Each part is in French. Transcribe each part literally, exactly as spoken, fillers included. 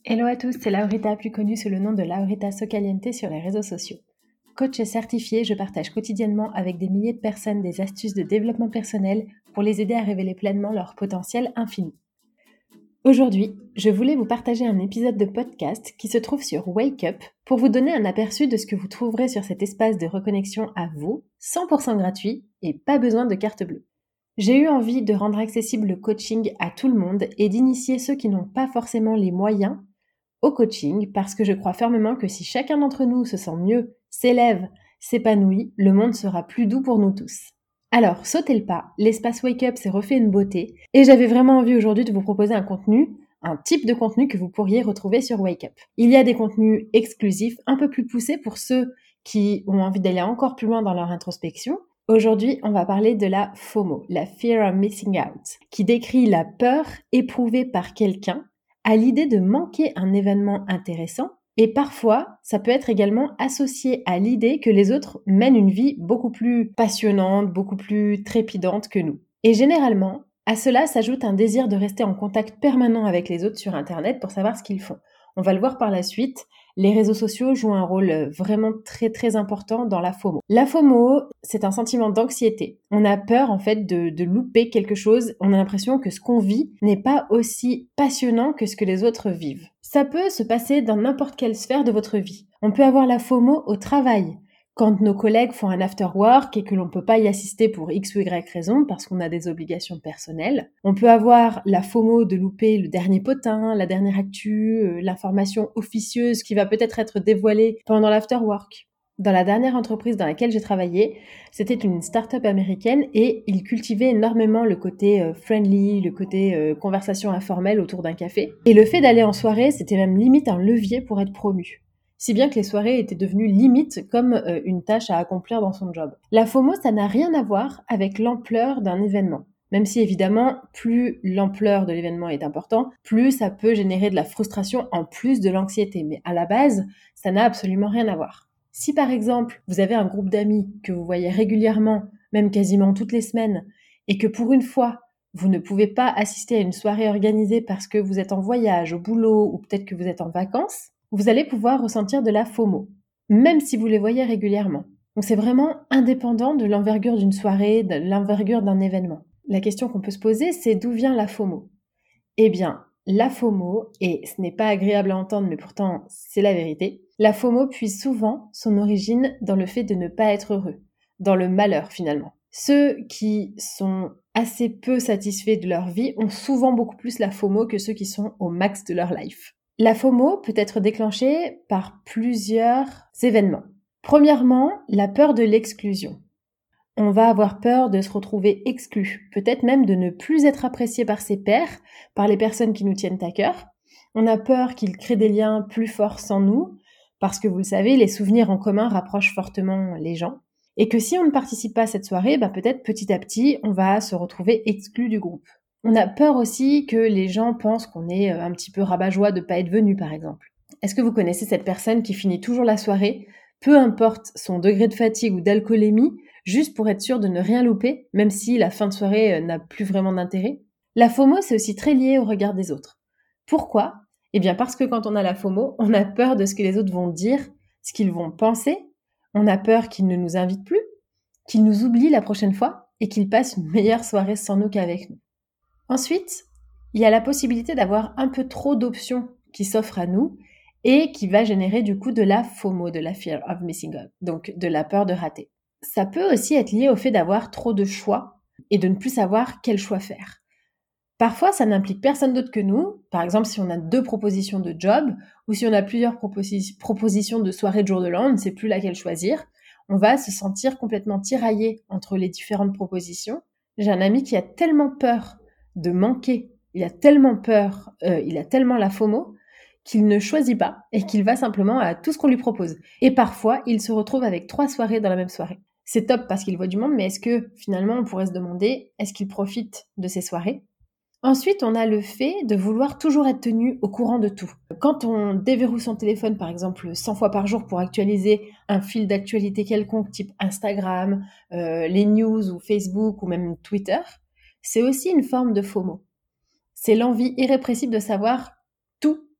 Hello à tous, c'est Laurita, plus connue sous le nom de Laurita Socaliente sur les réseaux sociaux. Coach certifiée, je partage quotidiennement avec des milliers de personnes des astuces de développement personnel pour les aider à révéler pleinement leur potentiel infini. Aujourd'hui, je voulais vous partager un épisode de podcast qui se trouve sur Wake Up pour vous donner un aperçu de ce que vous trouverez sur cet espace de reconnexion à vous, cent pour cent gratuit et pas besoin de carte bleue. J'ai eu envie de rendre accessible le coaching à tout le monde et d'initier ceux qui n'ont pas forcément les moyens au coaching parce que je crois fermement que si chacun d'entre nous se sent mieux, s'élève, s'épanouit, le monde sera plus doux pour nous tous. Alors, sautez le pas, l'espace Wake Up s'est refait une beauté et j'avais vraiment envie aujourd'hui de vous proposer un contenu, un type de contenu que vous pourriez retrouver sur Wake Up. Il y a des contenus exclusifs un peu plus poussés pour ceux qui ont envie d'aller encore plus loin dans leur introspection. Aujourd'hui, on va parler de la FOMO, la Fear of Missing Out, qui décrit la peur éprouvée par quelqu'un à l'idée de manquer un événement intéressant, et parfois, ça peut être également associé à l'idée que les autres mènent une vie beaucoup plus passionnante, beaucoup plus trépidante que nous. Et généralement, à cela s'ajoute un désir de rester en contact permanent avec les autres sur Internet pour savoir ce qu'ils font. On va le voir par la suite, les réseaux sociaux jouent un rôle vraiment très très important dans la FOMO. La FOMO, c'est un sentiment d'anxiété. On a peur en fait de, de louper quelque chose. On a l'impression que ce qu'on vit n'est pas aussi passionnant que ce que les autres vivent. Ça peut se passer dans n'importe quelle sphère de votre vie. On peut avoir la FOMO au travail. Quand nos collègues font un after work et que l'on ne peut pas y assister pour X ou Y raison parce qu'on a des obligations personnelles. On peut avoir la FOMO de louper le dernier potin, la dernière actu, euh, l'information officieuse qui va peut-être être dévoilée pendant l'after work. Dans la dernière entreprise dans laquelle j'ai travaillé, c'était une start-up américaine et ils cultivaient énormément le côté euh, friendly, le côté euh, conversation informelle autour d'un café. Et le fait d'aller en soirée, c'était même limite un levier pour être promu. Si bien que les soirées étaient devenues limite comme euh, une tâche à accomplir dans son job. La FOMO, ça n'a rien à voir avec l'ampleur d'un événement. Même si évidemment, plus l'ampleur de l'événement est importante, plus ça peut générer de la frustration en plus de l'anxiété. Mais à la base, ça n'a absolument rien à voir. Si par exemple, vous avez un groupe d'amis que vous voyez régulièrement, même quasiment toutes les semaines, et que pour une fois, vous ne pouvez pas assister à une soirée organisée parce que vous êtes en voyage, au boulot, ou peut-être que vous êtes en vacances, vous allez pouvoir ressentir de la FOMO, même si vous les voyez régulièrement. Donc c'est vraiment indépendant de l'envergure d'une soirée, de l'envergure d'un événement. La question qu'on peut se poser, c'est d'où vient la FOMO ? Eh bien, la FOMO, et ce n'est pas agréable à entendre, mais pourtant c'est la vérité, la FOMO puise souvent son origine dans le fait de ne pas être heureux, dans le malheur finalement. Ceux qui sont assez peu satisfaits de leur vie ont souvent beaucoup plus la FOMO que ceux qui sont au max de leur life. La FOMO peut être déclenchée par plusieurs événements. Premièrement, la peur de l'exclusion. On va avoir peur de se retrouver exclu, peut-être même de ne plus être apprécié par ses pairs, par les personnes qui nous tiennent à cœur. On a peur qu'ils créent des liens plus forts sans nous, parce que vous le savez, les souvenirs en commun rapprochent fortement les gens. Et que si on ne participe pas à cette soirée, bah peut-être petit à petit, on va se retrouver exclu du groupe. On a peur aussi que les gens pensent qu'on est un petit peu rabat-joie de ne pas être venu, par exemple. Est-ce que vous connaissez cette personne qui finit toujours la soirée, peu importe son degré de fatigue ou d'alcoolémie, juste pour être sûr de ne rien louper, même si la fin de soirée n'a plus vraiment d'intérêt? La FOMO, c'est aussi très lié au regard des autres. Pourquoi ? Eh bien parce que quand on a la FOMO, on a peur de ce que les autres vont dire, ce qu'ils vont penser, on a peur qu'ils ne nous invitent plus, qu'ils nous oublient la prochaine fois et qu'ils passent une meilleure soirée sans nous qu'avec nous. Ensuite, il y a la possibilité d'avoir un peu trop d'options qui s'offrent à nous et qui va générer du coup de la FOMO, de la Fear of Missing Out, donc de la peur de rater. Ça peut aussi être lié au fait d'avoir trop de choix et de ne plus savoir quel choix faire. Parfois, ça n'implique personne d'autre que nous. Par exemple, si on a deux propositions de job ou si on a plusieurs proposi- propositions de soirée de jour de l'an, on ne sait plus laquelle choisir. On va se sentir complètement tiraillé entre les différentes propositions. J'ai un ami qui a tellement peur de manquer, il a tellement peur, euh, il a tellement la FOMO qu'il ne choisit pas et qu'il va simplement à tout ce qu'on lui propose. Et parfois, il se retrouve avec trois soirées dans la même soirée. C'est top parce qu'il voit du monde, mais est-ce que finalement on pourrait se demander, est-ce qu'il profite de ces soirées ? Ensuite, on a le fait de vouloir toujours être tenu au courant de tout. Quand on déverrouille son téléphone, par exemple, cent fois par jour pour actualiser un fil d'actualité quelconque, type Instagram, euh, les news ou Facebook ou même Twitter, c'est aussi une forme de FOMO. C'est l'envie irrépressible de savoir tout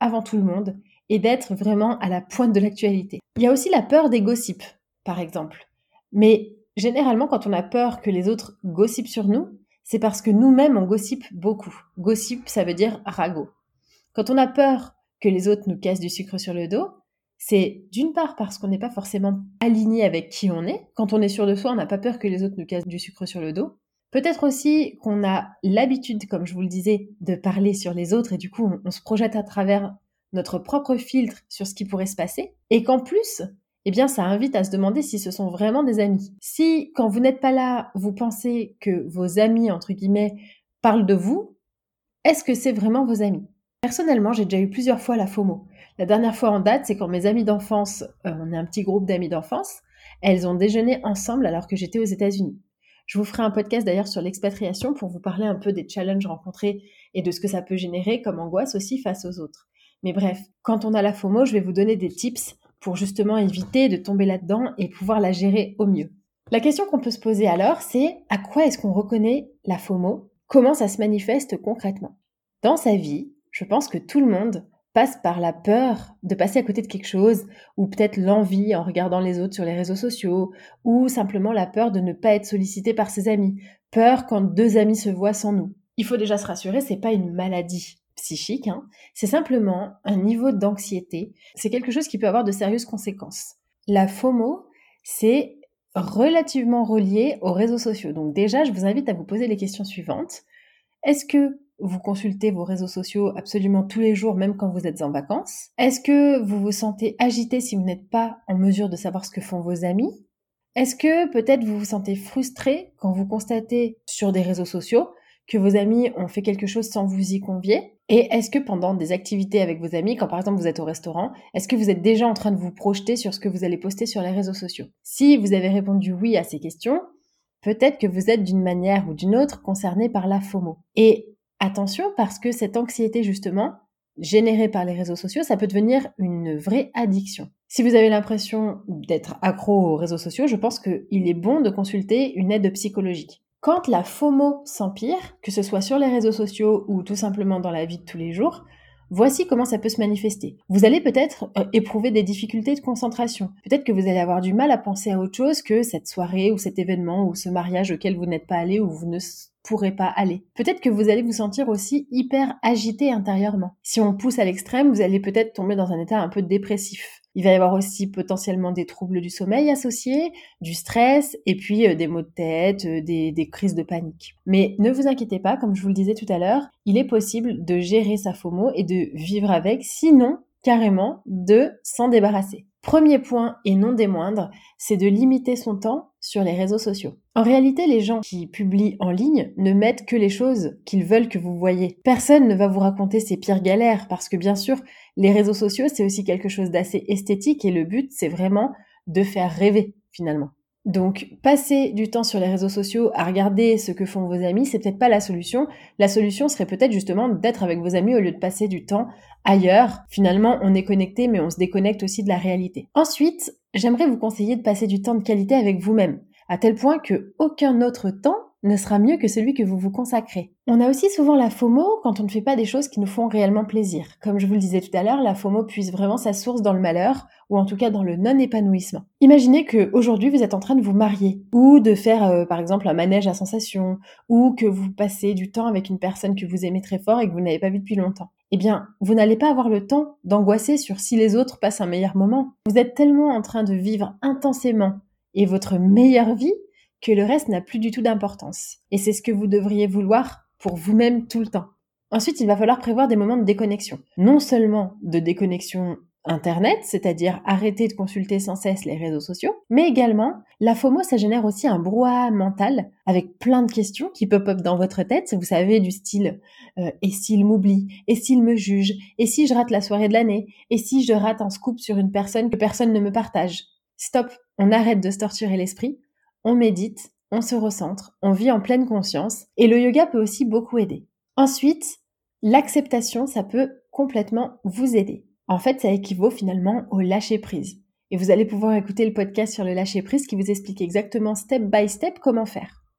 avant tout le monde et d'être vraiment à la pointe de l'actualité. Il y a aussi la peur des gossips, par exemple. Mais généralement, quand on a peur que les autres gossipent sur nous, c'est parce que nous-mêmes, on gossipe beaucoup. Gossip, ça veut dire ragot. Quand on a peur que les autres nous cassent du sucre sur le dos, c'est d'une part parce qu'on n'est pas forcément aligné avec qui on est. Quand on est sûr de soi, on n'a pas peur que les autres nous cassent du sucre sur le dos. Peut-être aussi qu'on a l'habitude, comme je vous le disais, de parler sur les autres et du coup, on, on se projette à travers notre propre filtre sur ce qui pourrait se passer. Et qu'en plus, eh bien, ça invite à se demander si ce sont vraiment des amis. Si, quand vous n'êtes pas là, vous pensez que vos amis, entre guillemets, parlent de vous, est-ce que c'est vraiment vos amis ? Personnellement, j'ai déjà eu plusieurs fois la FOMO. La dernière fois en date, c'est quand mes amies d'enfance, euh, on est un petit groupe d'amies d'enfance, elles ont déjeuné ensemble alors que j'étais aux États-Unis. Je vous ferai un podcast d'ailleurs sur l'expatriation pour vous parler un peu des challenges rencontrés et de ce que ça peut générer comme angoisse aussi face aux autres. Mais bref, quand on a la FOMO, je vais vous donner des tips pour justement éviter de tomber là-dedans et pouvoir la gérer au mieux. La question qu'on peut se poser alors, c'est à quoi est-ce qu'on reconnaît la FOMO ? Comment ça se manifeste concrètement ? Dans sa vie, je pense que tout le monde passe par la peur de passer à côté de quelque chose, ou peut-être l'envie en regardant les autres sur les réseaux sociaux, ou simplement la peur de ne pas être sollicité par ses amis, peur quand deux amis se voient sans nous. Il faut déjà se rassurer, c'est pas une maladie psychique, hein. C'est simplement un niveau d'anxiété, c'est quelque chose qui peut avoir de sérieuses conséquences. La FOMO, c'est relativement relié aux réseaux sociaux. Donc déjà, je vous invite à vous poser les questions suivantes. Est-ce que vous consultez vos réseaux sociaux absolument tous les jours, même quand vous êtes en vacances? Est-ce que vous vous sentez agité si vous n'êtes pas en mesure de savoir ce que font vos amis? Est-ce que peut-être vous vous sentez frustré quand vous constatez sur des réseaux sociaux que vos amis ont fait quelque chose sans vous y convier? Et est-ce que pendant des activités avec vos amis, quand par exemple vous êtes au restaurant, est-ce que vous êtes déjà en train de vous projeter sur ce que vous allez poster sur les réseaux sociaux? Si vous avez répondu oui à ces questions, peut-être que vous êtes d'une manière ou d'une autre concerné par la FOMO. Et attention, parce que cette anxiété, justement, générée par les réseaux sociaux, ça peut devenir une vraie addiction. Si vous avez l'impression d'être accro aux réseaux sociaux, je pense qu'il est bon de consulter une aide psychologique. Quand la FOMO s'empire, que ce soit sur les réseaux sociaux ou tout simplement dans la vie de tous les jours, voici comment ça peut se manifester. Vous allez peut-être euh, éprouver des difficultés de concentration. Peut-être que vous allez avoir du mal à penser à autre chose que cette soirée ou cet événement ou ce mariage auquel vous n'êtes pas allé ou vous ne pourrez pas aller. Peut-être que vous allez vous sentir aussi hyper agité intérieurement. Si on pousse à l'extrême, vous allez peut-être tomber dans un état un peu dépressif. Il va y avoir aussi potentiellement des troubles du sommeil associés, du stress, et puis euh, des maux de tête, euh, des, des crises de panique. Mais ne vous inquiétez pas, comme je vous le disais tout à l'heure, il est possible de gérer sa FOMO et de vivre avec, sinon carrément de s'en débarrasser. Premier point, et non des moindres, c'est de limiter son temps sur les réseaux sociaux. En réalité, les gens qui publient en ligne ne mettent que les choses qu'ils veulent que vous voyez. Personne ne va vous raconter ses pires galères, parce que bien sûr, les réseaux sociaux, c'est aussi quelque chose d'assez esthétique, et le but, c'est vraiment de faire rêver, finalement. Donc, passer du temps sur les réseaux sociaux à regarder ce que font vos amis, c'est peut-être pas la solution. La solution serait peut-être justement d'être avec vos amis au lieu de passer du temps ailleurs. Finalement, on est connecté, mais on se déconnecte aussi de la réalité. Ensuite, j'aimerais vous conseiller de passer du temps de qualité avec vous-même, à tel point que aucun autre temps ne sera mieux que celui que vous vous consacrez. On a aussi souvent la FOMO quand on ne fait pas des choses qui nous font réellement plaisir. Comme je vous le disais tout à l'heure, la FOMO puise vraiment sa source dans le malheur, ou en tout cas dans le non-épanouissement. Imaginez qu'aujourd'hui vous êtes en train de vous marier, ou de faire euh, par exemple un manège à sensations, ou que vous passez du temps avec une personne que vous aimez très fort et que vous n'avez pas vue depuis longtemps. Eh bien, vous n'allez pas avoir le temps d'angoisser sur si les autres passent un meilleur moment. Vous êtes tellement en train de vivre intensément et votre meilleure vie que le reste n'a plus du tout d'importance. Et c'est ce que vous devriez vouloir pour vous-même tout le temps. Ensuite, il va falloir prévoir des moments de déconnexion. Non seulement de déconnexion Internet, c'est-à-dire arrêter de consulter sans cesse les réseaux sociaux, mais également, la FOMO, ça génère aussi un brouhaha mental avec plein de questions qui pop-up dans votre tête, vous savez, du style euh, « et s'il m'oublie ? Et s'il me juge ? Et si je rate la soirée de l'année ? Et si je rate un scoop sur une personne que personne ne me partage ?» Stop, on arrête de se torturer l'esprit, on médite, on se recentre, on vit en pleine conscience, et le yoga peut aussi beaucoup aider. Ensuite, l'acceptation, ça peut complètement vous aider. En fait, ça équivaut finalement au lâcher-prise. Et vous allez pouvoir écouter le podcast sur le lâcher-prise qui vous explique exactement step by step comment faire.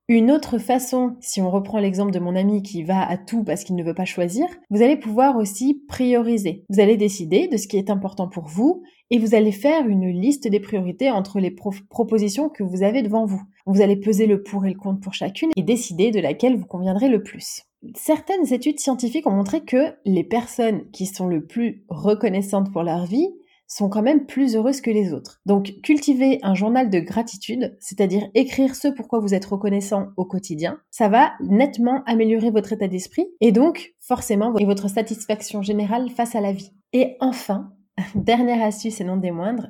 Une autre façon, si on reprend l'exemple de mon ami qui va à tout parce qu'il ne veut pas choisir, vous allez pouvoir aussi prioriser. Vous allez décider de ce qui est important pour vous et vous allez faire une liste des priorités entre les pro- propositions que vous avez devant vous. Vous allez peser le pour et le contre pour chacune et décider de laquelle vous conviendrez le plus. Certaines études scientifiques ont montré que les personnes qui sont le plus reconnaissantes pour leur vie sont quand même plus heureuses que les autres. Donc, cultiver un journal de gratitude, c'est-à-dire écrire ce pourquoi vous êtes reconnaissant au quotidien, ça va nettement améliorer votre état d'esprit et donc, forcément, et votre satisfaction générale face à la vie. Et enfin, dernière astuce et non des moindres,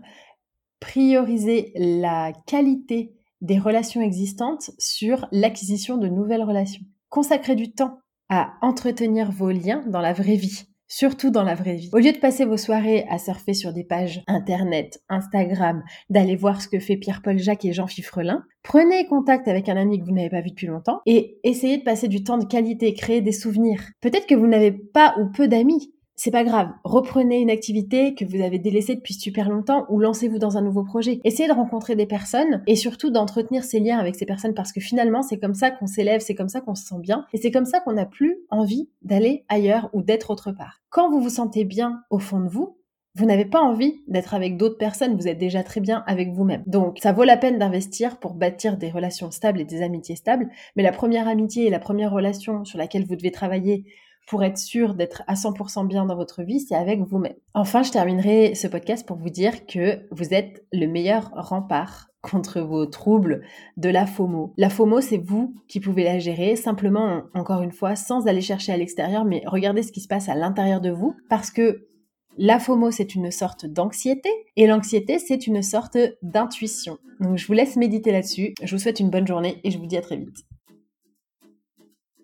prioriser la qualité des relations existantes sur l'acquisition de nouvelles relations. Consacrez du temps à entretenir vos liens dans la vraie vie. Surtout dans la vraie vie. Au lieu de passer vos soirées à surfer sur des pages internet, Instagram, d'aller voir ce que fait Pierre-Paul Jacques et Jean Fifrelin, prenez contact avec un ami que vous n'avez pas vu depuis longtemps et essayez de passer du temps de qualité, créer des souvenirs. Peut-être que vous n'avez pas ou peu d'amis. C'est pas grave, reprenez une activité que vous avez délaissée depuis super longtemps ou lancez-vous dans un nouveau projet. Essayez de rencontrer des personnes et surtout d'entretenir ces liens avec ces personnes parce que finalement, c'est comme ça qu'on s'élève, c'est comme ça qu'on se sent bien et c'est comme ça qu'on n'a plus envie d'aller ailleurs ou d'être autre part. Quand vous vous sentez bien au fond de vous, vous n'avez pas envie d'être avec d'autres personnes, vous êtes déjà très bien avec vous-même. Donc, ça vaut la peine d'investir pour bâtir des relations stables et des amitiés stables, mais la première amitié et la première relation sur laquelle vous devez travailler pour être sûr d'être à cent pour cent bien dans votre vie, c'est avec vous-même. Enfin, je terminerai ce podcast pour vous dire que vous êtes le meilleur rempart contre vos troubles de la FOMO. La FOMO, c'est vous qui pouvez la gérer, simplement, encore une fois, sans aller chercher à l'extérieur, mais regardez ce qui se passe à l'intérieur de vous, parce que la FOMO, c'est une sorte d'anxiété, et l'anxiété, c'est une sorte d'intuition. Donc, je vous laisse méditer là-dessus. Je vous souhaite une bonne journée, et je vous dis à très vite.